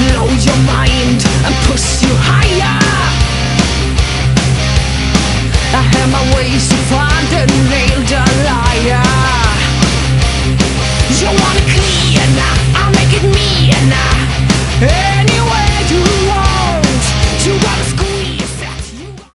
blow your mind and push you higher. I have my ways to find and nail the liar. You wanna